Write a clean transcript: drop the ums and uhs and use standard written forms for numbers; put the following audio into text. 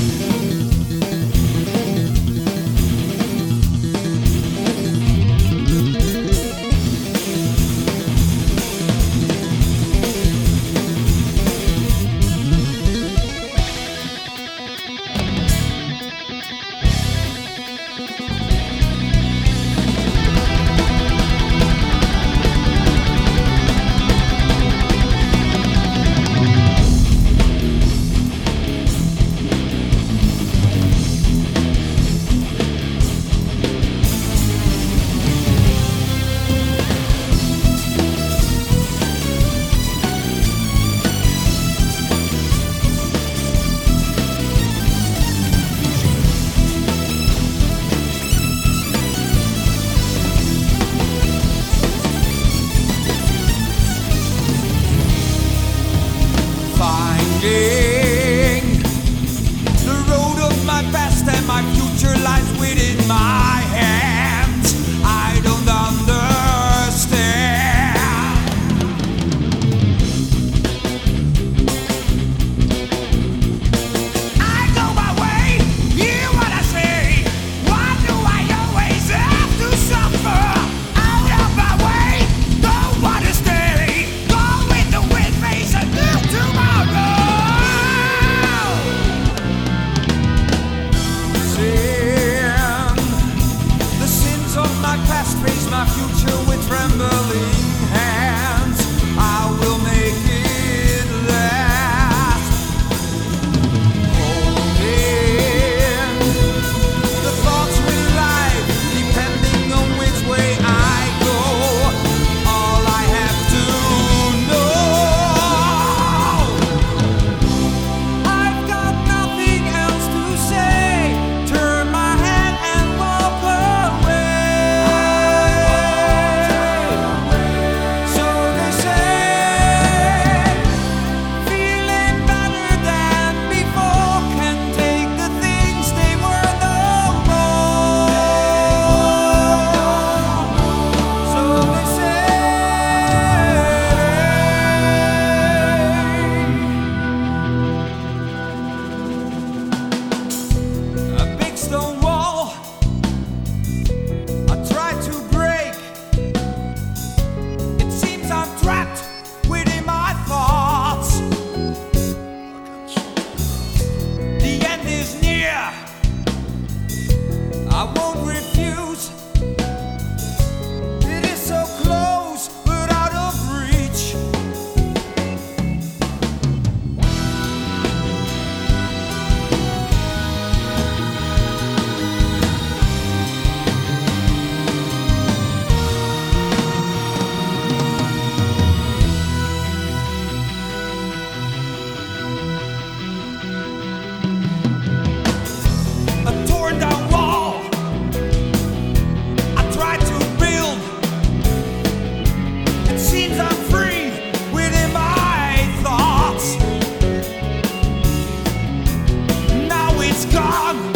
The road of my past and my future lies within my hands. I don't understand. I go my way, hear what I say. Why do I always have to suffer? Out of my way, don't wanna stay. Go with the wind, face a new tomorrow. My past face my future with trembling hands. I will make it last. Holding the thoughts with life, depending on which way I go. All I have to know. I've got nothing else to say. Turn my head and walk away. Stone wall I tried to break. It seems I'm trapped within my thoughts. The end is near. I won't refuse. It is so close but out of reach. A torn down wall I tried to build. It seems I'm free within my thoughts. Now it's gone.